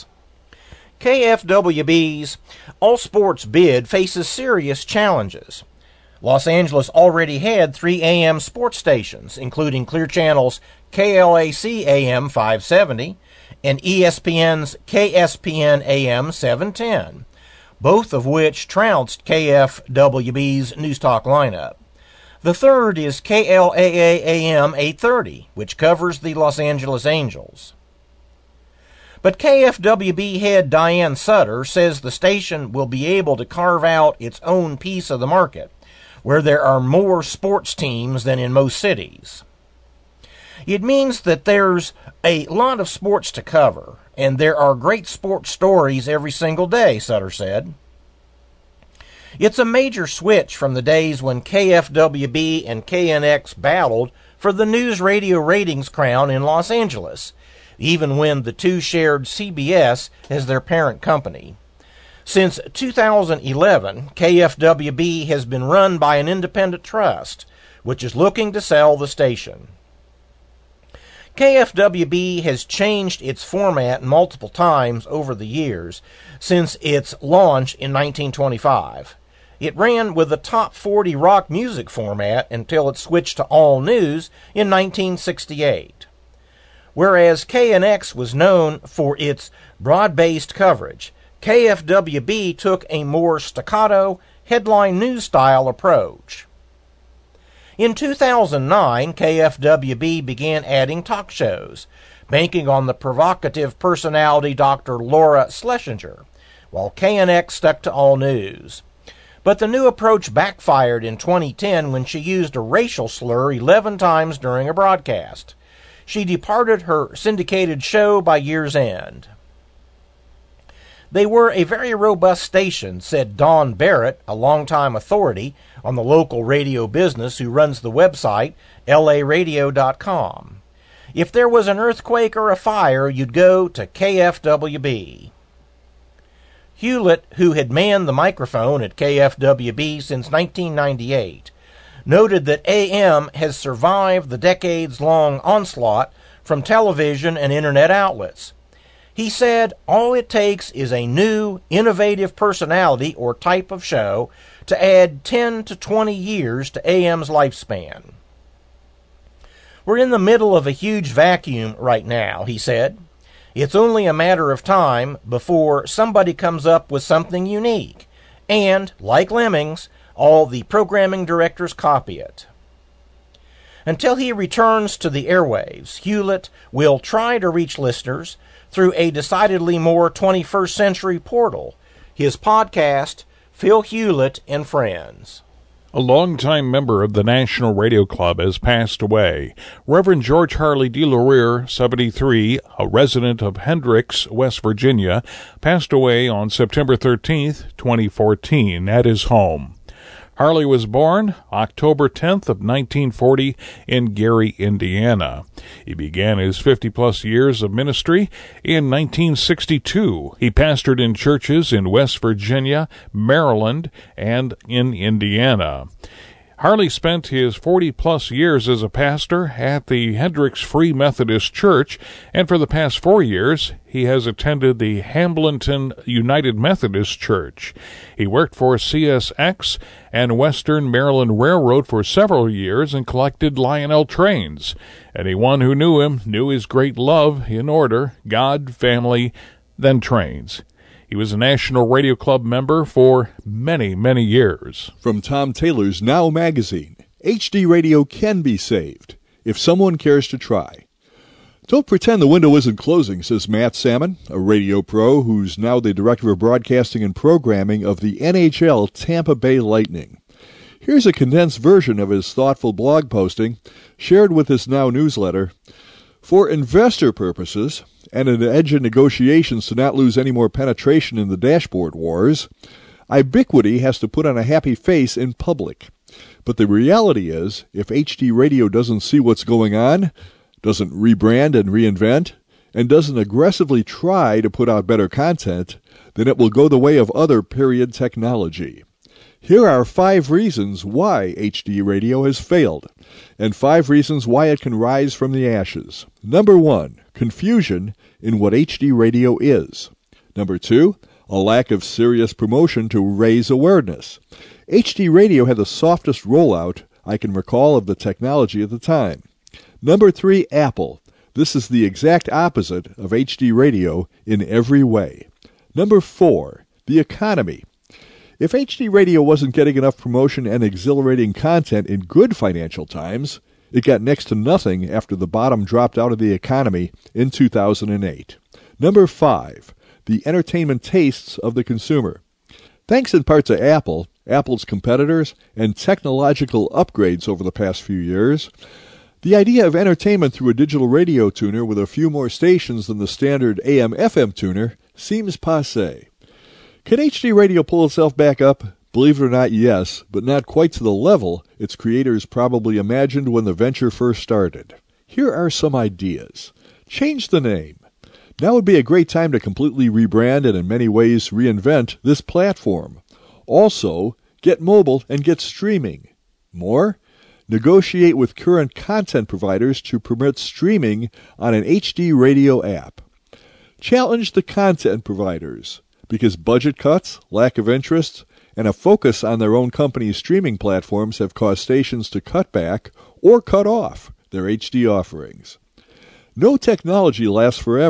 KFWB's all-sports bid faces serious challenges. Los Angeles already had 3 AM sports stations, including Clear Channel's KLAC AM 570 and ESPN's KSPN AM 710, both of which trounced KFWB's News Talk lineup. The third is KLAA AM 830, which covers the Los Angeles Angels. But KFWB head Diane Sutter says the station will be able to carve out its own piece of the market, where there are more sports teams than in most cities. It means that there's a lot of sports to cover, and there are great sports stories every single day, Sutter said. It's a major switch from the days when KFWB and KNX battled for the news radio ratings crown in Los Angeles, even when the two shared CBS as their parent company. Since 2011, KFWB has been run by an independent trust, which is looking to sell the station. KFWB has changed its format multiple times over the years since its launch in 1925. It ran with the top 40 rock music format until it switched to all news in 1968. Whereas KNX was known for its broad-based coverage, KFWB took a more staccato, headline news-style approach. In 2009, KFWB began adding talk shows, banking on the provocative personality Dr. Laura Schlesinger, while KNX stuck to all news. But the new approach backfired in 2010 when she used a racial slur 11 times during a broadcast. She departed her syndicated show by year's end. They were a very robust station, said Don Barrett, a longtime authority on the local radio business who runs the website laradio.com. If there was an earthquake or a fire, you'd go to KFWB. Hewlett, who had manned the microphone at KFWB since 1998, noted that AM has survived the decades-long onslaught from television and internet outlets. He said, all it takes is a new, innovative personality or type of show to add 10 to 20 years to AM's lifespan. We're in the middle of a huge vacuum right now, he said. It's only a matter of time before somebody comes up with something unique, and, like Lemmings, all the programming directors copy it. Until he returns to the airwaves, Hewlett will try to reach listeners through a decidedly more 21st century portal, his podcast, Phil Hewlett and Friends. A longtime member of the National Radio Club has passed away. Reverend George Harley D. Laurier, 73, a resident of Hendricks, West Virginia, passed away on September 13th, 2014, at his home. Harley was born October 10th of 1940 in Gary, Indiana. He began his 50-plus years of ministry in 1962. He pastored in churches in West Virginia, Maryland, and in Indiana. Harley spent his 40-plus years as a pastor at the Hendricks Free Methodist Church, and for the past 4 years, he has attended the Hambleton United Methodist Church. He worked for CSX and Western Maryland Railroad for several years and collected Lionel trains. Anyone who knew him knew his great love in order: God, family, then trains. He was a National Radio Club member for many, many years. From Tom Taylor's Now magazine, HD radio can be saved if someone cares to try. Don't pretend the window isn't closing, says Matt Salmon, a radio pro who's now the Director of Broadcasting and Programming of the NHL Tampa Bay Lightning. Here's a condensed version of his thoughtful blog posting shared with his Now newsletter. For investor purposes, and an edge in negotiations to not lose any more penetration in the dashboard wars, Ubiquity has to put on a happy face in public. But the reality is, if HD Radio doesn't see what's going on, doesn't rebrand and reinvent, and doesn't aggressively try to put out better content, then it will go the way of other period technology. Here are 5 reasons why HD Radio has failed, and 5 reasons why it can rise from the ashes. Number 1, confusion in what HD Radio is. Number 2, a lack of serious promotion to raise awareness. HD Radio had the softest rollout I can recall of the technology at the time. Number 3, Apple. This is the exact opposite of HD Radio in every way. Number 4, the economy. If HD Radio wasn't getting enough promotion and exhilarating content in good financial times, it got next to nothing after the bottom dropped out of the economy in 2008. Number 5, the entertainment tastes of the consumer. Thanks in part to Apple, Apple's competitors, and technological upgrades over the past few years, the idea of entertainment through a digital radio tuner with a few more stations than the standard AM/FM tuner seems passé. Can HD Radio pull itself back up? Believe it or not, yes, but not quite to the level its creators probably imagined when the venture first started. Here are some ideas. Change the name. Now would be a great time to completely rebrand and in many ways reinvent this platform. Also, get mobile and get streaming. More? Negotiate with current content providers to permit streaming on an HD Radio app. Challenge the content providers, because budget cuts, lack of interest, and a focus on their own company's streaming platforms have caused stations to cut back or cut off their HD offerings. No technology lasts forever,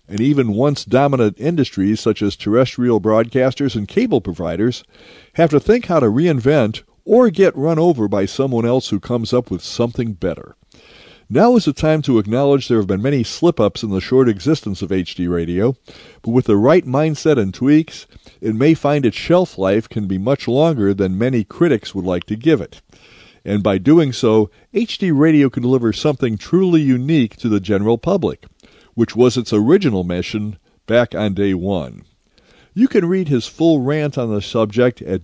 and even once dominant industries such as terrestrial broadcasters and cable providers have to think how to reinvent or get run over by someone else who comes up with something better. Now is the time to acknowledge there have been many slip-ups in the short existence of HD radio, but with the right mindset and tweaks, it may find its shelf life can be much longer than many critics would like to give it. And by doing so, HD radio can deliver something truly unique to the general public, which was its original mission back on day one. You can read his full rant on the subject at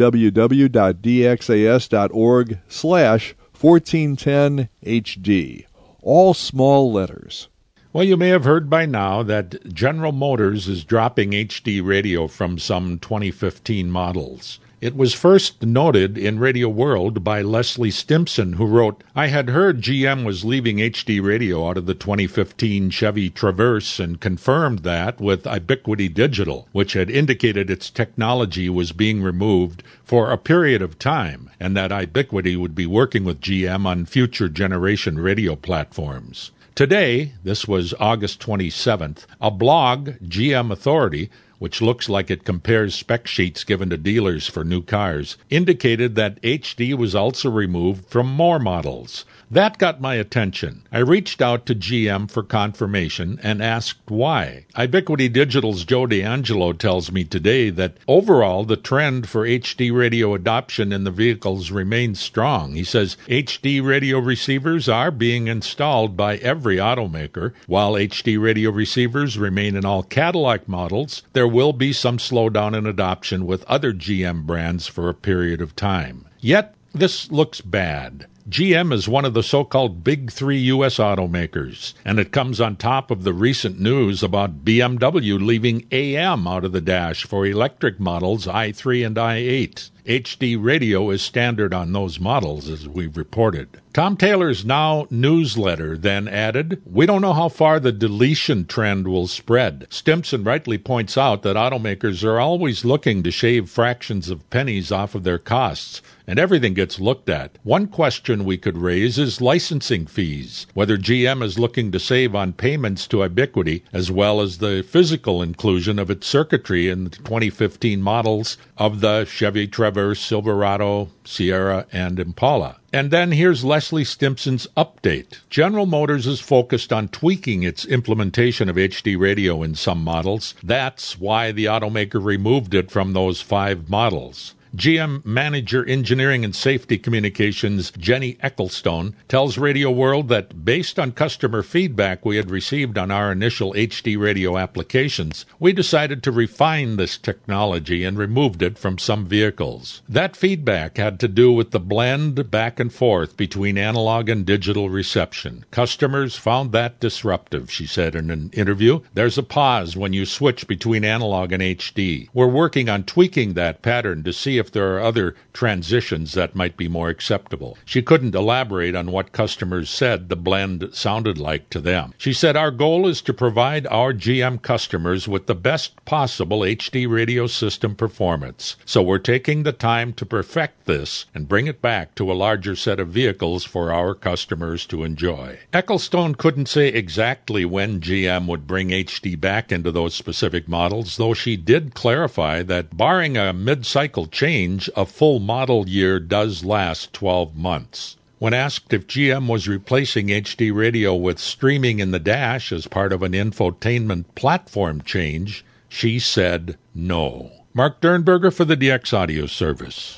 www.dxas.org/1410HD. All small letters. Well, you may have heard by now that General Motors is dropping HD radio from some 2015 models. It was first noted in Radio World by Leslie Stimpson, who wrote, "I had heard GM was leaving HD radio out of the 2015 Chevy Traverse and confirmed that with Ubiquity Digital, which had indicated its technology was being removed for a period of time, and that Ubiquity would be working with GM on future generation radio platforms." Today, this was August 27th, a blog, GM Authority, which looks like it compares spec sheets given to dealers for new cars, indicated that HD was also removed from more models. That got my attention. I reached out to GM for confirmation and asked why. Ubiquity Digital's Joe D'Angelo tells me today that overall the trend for HD radio adoption in the vehicles remains strong. He says HD radio receivers are being installed by every automaker. While HD radio receivers remain in all Cadillac models, there will be some slowdown in adoption with other GM brands for a period of time. Yet, this looks bad. GM is one of the so-called Big Three U.S. automakers, and it comes on top of the recent news about BMW leaving AM out of the dash for electric models i3 and i8. HD radio is standard on those models, as we've reported. Tom Taylor's Now newsletter then added, "We don't know how far the deletion trend will spread." Stimpson rightly points out that automakers are always looking to shave fractions of pennies off of their costs, and everything gets looked at. One question we could raise is licensing fees, whether GM is looking to save on payments to Ubiquity, as well as the physical inclusion of its circuitry in the 2015 models of the Chevy Traverse, Silverado, Sierra, and Impala. And then here's Leslie Stimpson's update. General Motors is focused on tweaking its implementation of HD radio in some models. That's why the automaker removed it from those 5 models. GM Manager Engineering and Safety Communications Jenny Ecclestone tells Radio World that based on customer feedback we had received on our initial HD radio applications, we decided to refine this technology and removed it from some vehicles. That feedback had to do with the blend back and forth between analog and digital reception. Customers found that disruptive, she said in an interview. There's a pause when you switch between analog and HD. We're working on tweaking that pattern to see if there are other transitions that might be more acceptable. She couldn't elaborate on what customers said the blend sounded like to them. She said, "Our goal is to provide our GM customers with the best possible HD radio system performance. So we're taking the time to perfect this and bring it back to a larger set of vehicles for our customers to enjoy." Ecclestone couldn't say exactly when GM would bring HD back into those specific models, though she did clarify that barring a mid-cycle change, a full model year does last 12 months. When asked if GM was replacing HD radio with streaming in the dash as part of an infotainment platform change, she said no. Mark Dernberger for the DX Audio Service.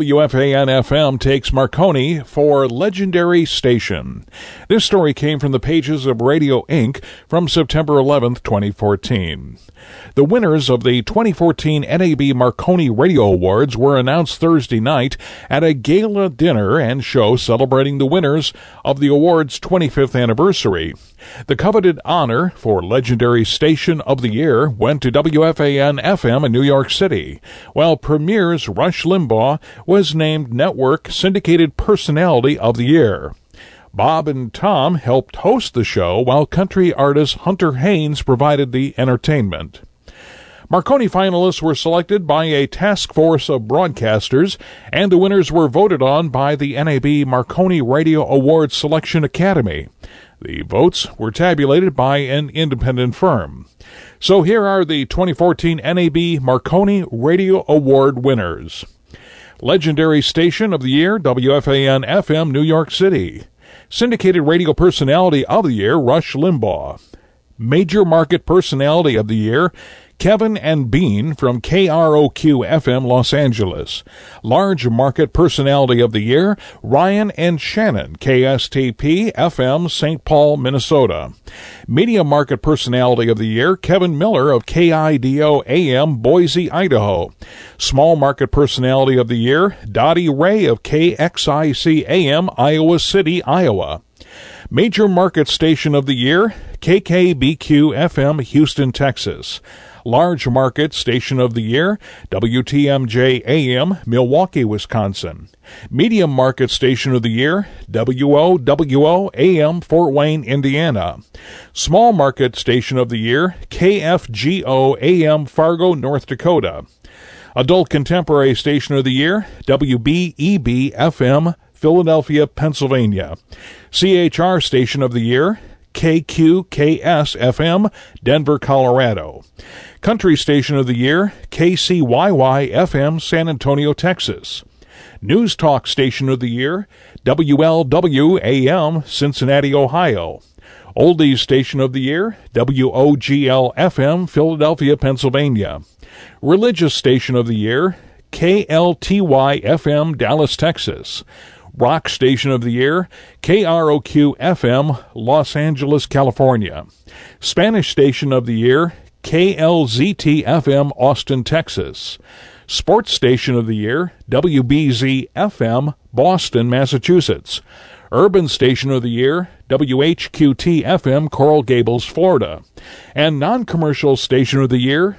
WFAN-FM takes Marconi for Legendary Station. This story came from the pages of Radio Inc. from September 11th, 2014. The winners of the 2014 NAB Marconi Radio Awards were announced Thursday night at a gala dinner and show celebrating the winners of the award's 25th anniversary. The coveted honor for Legendary Station of the Year went to WFAN-FM in New York City, while Premier's Rush Limbaugh was named Network Syndicated Personality of the Year. Bob and Tom helped host the show, while country artist Hunter Haynes provided the entertainment. Marconi finalists were selected by a task force of broadcasters, and the winners were voted on by the NAB Marconi Radio Awards Selection Academy. The votes were tabulated by an independent firm. So here are the 2014 NAB Marconi Radio Award winners. Legendary Station of the Year, WFAN-FM, New York City. Syndicated Radio Personality of the Year, Rush Limbaugh. Major Market Personality of the Year, Kevin and Bean from KROQ-FM, Los Angeles. Large Market Personality of the Year, Ryan and Shannon, KSTP-FM, St. Paul, Minnesota. Media Market Personality of the Year, Kevin Miller of KIDO-AM, Boise, Idaho. Small Market Personality of the Year, Dottie Ray of KXIC-AM, Iowa City, Iowa. Major Market Station of the Year, KKBQ-FM, Houston, Texas. Large Market Station of the Year, WTMJ-AM, Milwaukee, Wisconsin. Medium Market Station of the Year, WOWO-AM, Fort Wayne, Indiana. Small Market Station of the Year, KFGO-AM, Fargo, North Dakota. Adult Contemporary Station of the Year, WBEB-FM, Philadelphia, Pennsylvania. CHR Station of the Year, KQKS-FM, Denver, Colorado. Country Station of the Year, KCYY-FM, San Antonio, Texas. News Talk Station of the Year, WLW-AM, Cincinnati, Ohio. Oldies Station of the Year, WOGL-FM, Philadelphia, Pennsylvania. Religious Station of the Year, KLTY-FM, Dallas, Texas. Rock Station of the Year, KROQ-FM, Los Angeles, California. Spanish Station of the Year, KLZT-FM, Austin, Texas. Sports Station of the Year, WBZ-FM, Boston, Massachusetts. Urban Station of the Year, WHQT-FM, Coral Gables, Florida. And Non-Commercial Station of the Year,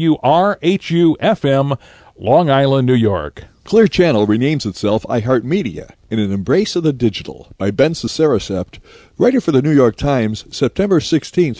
WRHU-FM, Long Island, New York. Clear Channel renames itself iHeartMedia in an embrace of the digital by Ben Cicericept, writer for the New York Times, September 16,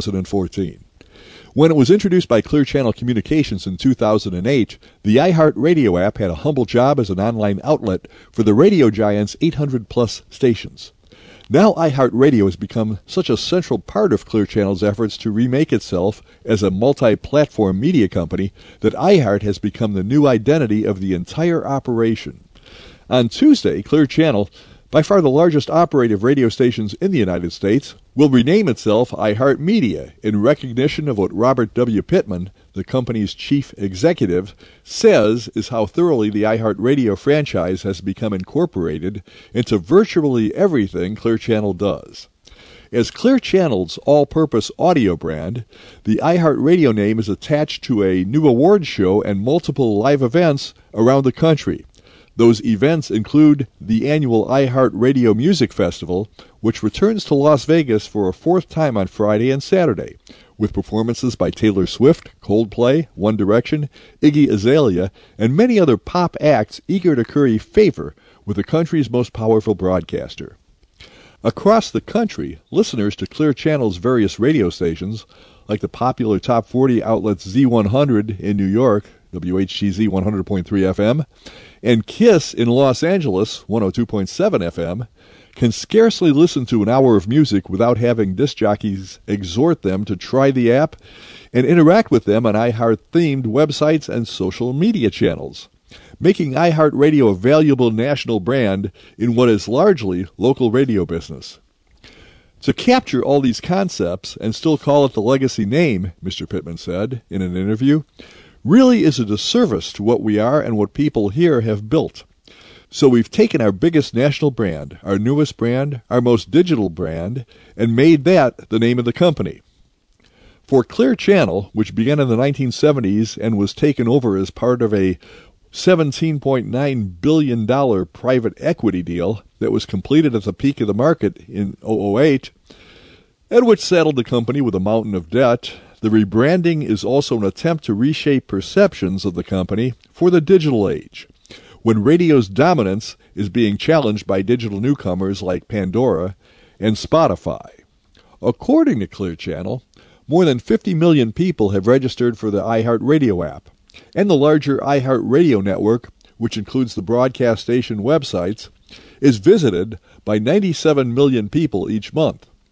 2014. When it was introduced by Clear Channel Communications in 2008, the iHeartRadio app had a humble job as an online outlet for the radio giant's 800-plus stations. Now iHeartRadio has become such a central part of Clear Channel's efforts to remake itself as a multi-platform media company that iHeart has become the new identity of the entire operation. On Tuesday, Clear Channel, by far the largest operator of radio stations in the United States, will rename itself iHeartMedia in recognition of what Robert W. Pittman, the company's chief executive, says is how thoroughly the iHeartRadio franchise has become incorporated into virtually everything Clear Channel does. As Clear Channel's all-purpose audio brand, the iHeartRadio name is attached to a new awards show and multiple live events around the country. Those events include the annual iHeartRadio Music Festival, which returns to Las Vegas for a fourth time on Friday and Saturday, with performances by Taylor Swift, Coldplay, One Direction, Iggy Azalea, and many other pop acts eager to curry favor with the country's most powerful broadcaster. Across the country, listeners to Clear Channel's various radio stations, like the popular Top 40 outlets Z100 in New York, WHGZ 100.3 FM, and KISS in Los Angeles, 102.7 FM, can scarcely listen to an hour of music without having disc jockeys exhort them to try the app and interact with them on iHeart-themed websites and social media channels, making iHeartRadio a valuable national brand in what is largely local radio business. To capture all these concepts and still call it the legacy name, Mr. Pittman said in an interview, really is a disservice to what we are and what people here have built. So we've taken our biggest national brand, our newest brand, our most digital brand, and made that the name of the company. For Clear Channel, which began in the 1970s and was taken over as part of a $17.9 billion private equity deal that was completed at the peak of the market in 2008, and which saddled the company with a mountain of debt, the rebranding is also an attempt to reshape perceptions of the company for the digital age, when radio's dominance is being challenged by digital newcomers like Pandora and Spotify. According to Clear Channel, more than 50 million people have registered for the iHeartRadio app, and the larger iHeartRadio network, which includes the broadcast station websites, is visited by 97 million people each month,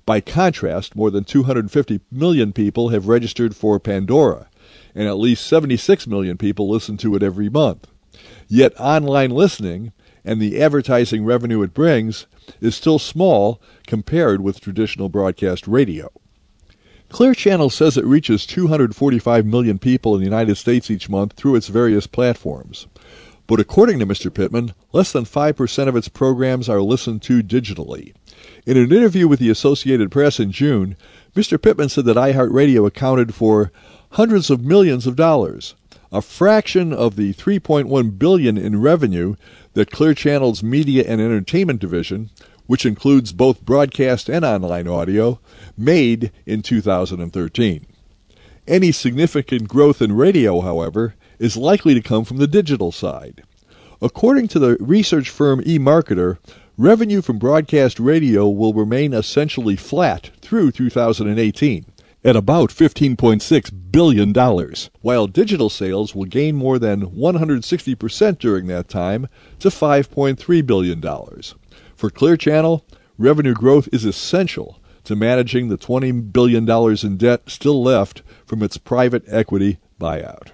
By contrast, more than 250 million people have registered for Pandora, and at least 76 million people listen to it every month. Yet online listening, and the advertising revenue it brings, is still small compared with traditional broadcast radio. Clear Channel says it reaches 245 million people in the United States each month through its various platforms. But according to Mr. Pittman, less than 5% of its programs are listened to digitally. In an interview with the Associated Press in June, Mr. Pittman said that iHeartRadio accounted for hundreds of millions of dollars, a fraction of the $3.1 billion in revenue that Clear Channel's Media and Entertainment Division, which includes both broadcast and online audio, made in 2013. Any significant growth in radio, however, is likely to come from the digital side. According to the research firm eMarketer, revenue from broadcast radio will remain essentially flat through 2018, at about $15.6 billion, while digital sales will gain more than 160% during that time to $5.3 billion. For Clear Channel, revenue growth is essential to managing the $20 billion in debt still left from its private equity buyout.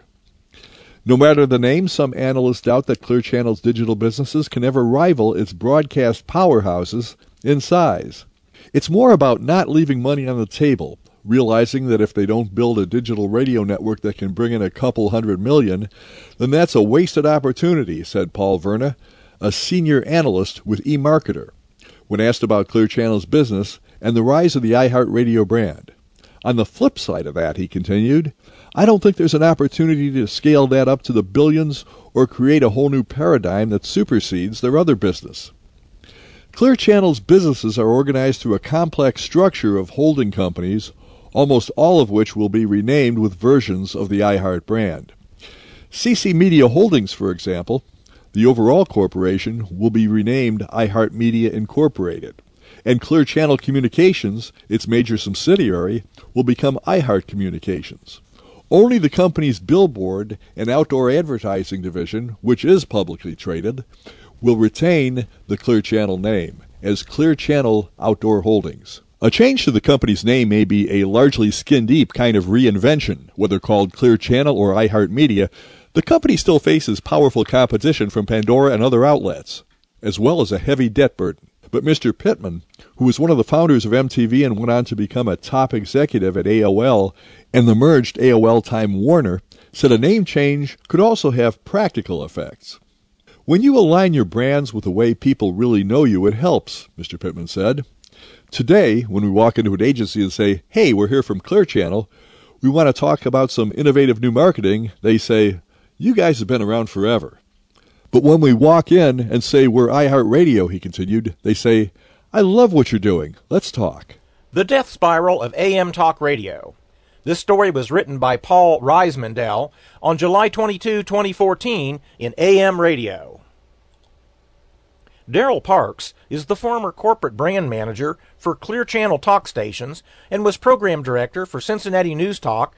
No matter the name, some analysts doubt that Clear Channel's digital businesses can ever rival its broadcast powerhouses in size. It's more about not leaving money on the table, realizing that if they don't build a digital radio network that can bring in a couple $100 million, then that's a wasted opportunity, said Paul Verna, a senior analyst with eMarketer, when asked about Clear Channel's business and the rise of the iHeartRadio brand. On the flip side of that, he continued, I don't think there's an opportunity to scale that up to the billions or create a whole new paradigm that supersedes their other business. Clear Channel's businesses are organized through a complex structure of holding companies, almost all of which will be renamed with versions of the iHeart brand. CC Media Holdings, for example, the overall corporation, will be renamed iHeart Media Incorporated, and Clear Channel Communications, its major subsidiary, will become iHeart Communications. Only the company's billboard and outdoor advertising division, which is publicly traded, will retain the Clear Channel name as Clear Channel Outdoor Holdings. A change to the company's name may be a largely skin-deep kind of reinvention. Whether called Clear Channel or iHeart Media, the company still faces powerful competition from Pandora and other outlets, as well as a heavy debt burden. But Mr. Pittman, who was one of the founders of MTV and went on to become a top executive at AOL and the merged AOL Time Warner, said a name change could also have practical effects. When you align your brands with the way people really know you, it helps, Mr. Pittman said. Today, when we walk into an agency and say, hey, we're here from Clear Channel, we want to talk about some innovative new marketing, they say, you guys have been around forever. But when we walk in and say we're iHeartRadio, he continued, they say, I love what you're doing. Let's talk. The Death Spiral of AM Talk Radio. This story was written by Paul Reismandel on July 22, 2014 in AM Radio. Daryl Parks is the former corporate brand manager for Clear Channel talk stations and was program director for Cincinnati News Talk,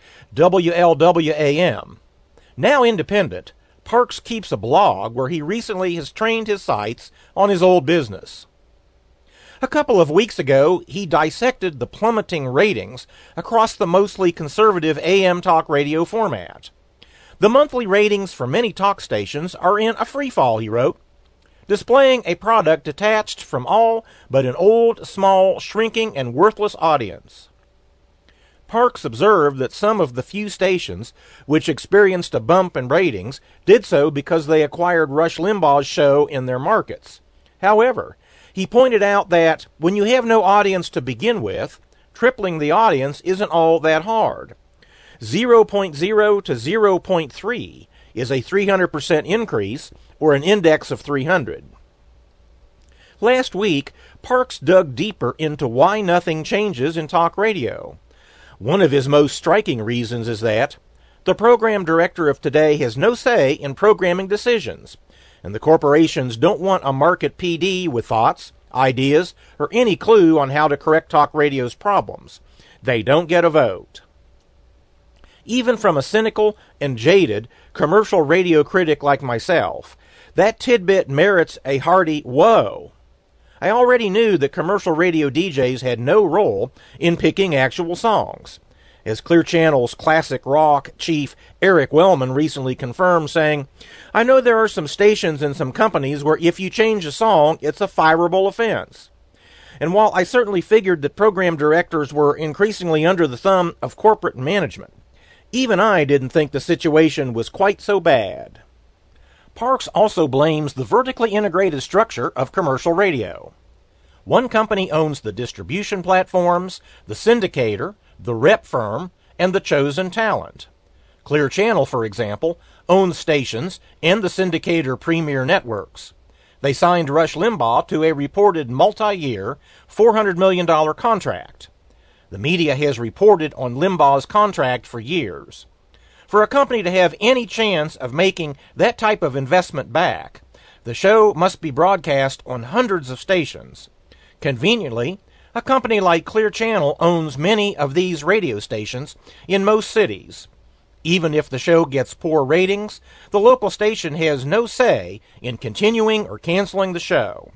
WLWAM. Now independent, Parks keeps a blog where he recently has trained his sights on his old business. A couple of weeks ago, he dissected the plummeting ratings across the mostly conservative AM talk radio format. The monthly ratings for many talk stations are in a freefall, he wrote, displaying a product detached from all but an old, small, shrinking, and worthless audience. Parks observed that some of the few stations which experienced a bump in ratings did so because they acquired Rush Limbaugh's show in their markets. However, he pointed out that when you have no audience to begin with, tripling the audience isn't all that hard. 0.0 to 0.3 is a 300% increase, or an index of 300. Last week, Parks dug deeper into why nothing changes in talk radio. One of his most striking reasons is that the program director of today has no say in programming decisions, and the corporations don't want a market PD with thoughts, ideas, or any clue on how to correct talk radio's problems. They don't get a vote. Even from a cynical and jaded commercial radio critic like myself, that tidbit merits a hearty whoa. I already knew that commercial radio DJs had no role in picking actual songs, as Clear Channel's classic rock chief Eric Wellman recently confirmed, saying, "I know there are some stations and some companies where if you change a song, it's a fireable offense. And while I certainly figured that program directors were increasingly under the thumb of corporate management, even I didn't think the situation was quite so bad." Parks also blames the vertically integrated structure of commercial radio. One company owns the distribution platforms, the syndicator, the rep firm, and the chosen talent. Clear Channel, for example, owns stations and the syndicator Premier Networks. They signed Rush Limbaugh to a reported multi-year $400 million contract. The media has reported on Limbaugh's contract for years. For a company to have any chance of making that type of investment back, the show must be broadcast on hundreds of stations. Conveniently, a company like Clear Channel owns many of these radio stations in most cities. Even if the show gets poor ratings, the local station has no say in continuing or canceling the show.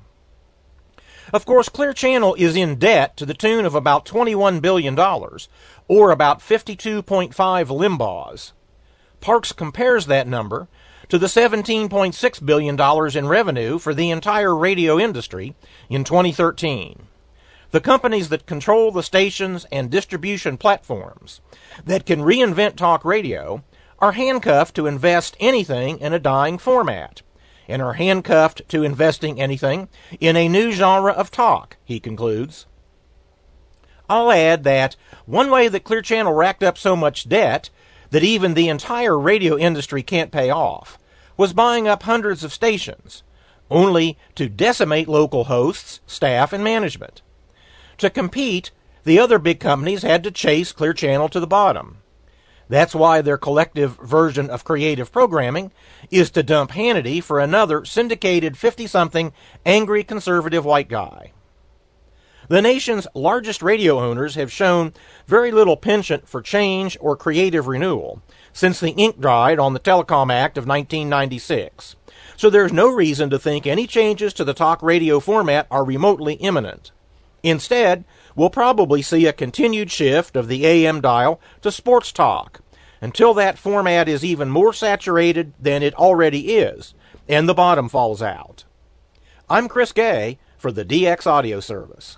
Of course, Clear Channel is in debt to the tune of about $21 billion, or about 52.5 Limbaughs. Parks compares that number to the $17.6 billion in revenue for the entire radio industry in 2013. The companies that control the stations and distribution platforms that can reinvent talk radio are handcuffed to invest anything in a dying format, and are handcuffed to investing anything in a new genre of talk, he concludes. I'll add that one way that Clear Channel racked up so much debt that even the entire radio industry can't pay off was buying up hundreds of stations, only to decimate local hosts, staff, and management. To compete, the other big companies had to chase Clear Channel to the bottom. That's why their collective version of creative programming is to dump Hannity for another syndicated 50-something angry conservative white guy. The nation's largest radio owners have shown very little penchant for change or creative renewal since the ink dried on the Telecom Act of 1996, so there's no reason to think any changes to the talk radio format are remotely imminent. Instead, we'll probably see a continued shift of the AM dial to sports talk, until that format is even more saturated than it already is, and the bottom falls out. I'm Chris Gay for the DX Audio Service.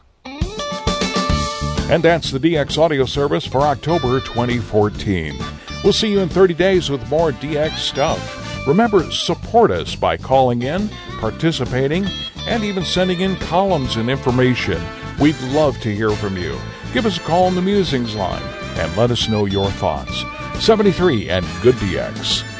And that's the DX Audio Service for October 2014. We'll see you in 30 days with more DX stuff. Remember, support us by calling in, participating, and even sending in columns and information. We'd love to hear from you. Give us a call on the Musings line and let us know your thoughts. 73 and Good DX.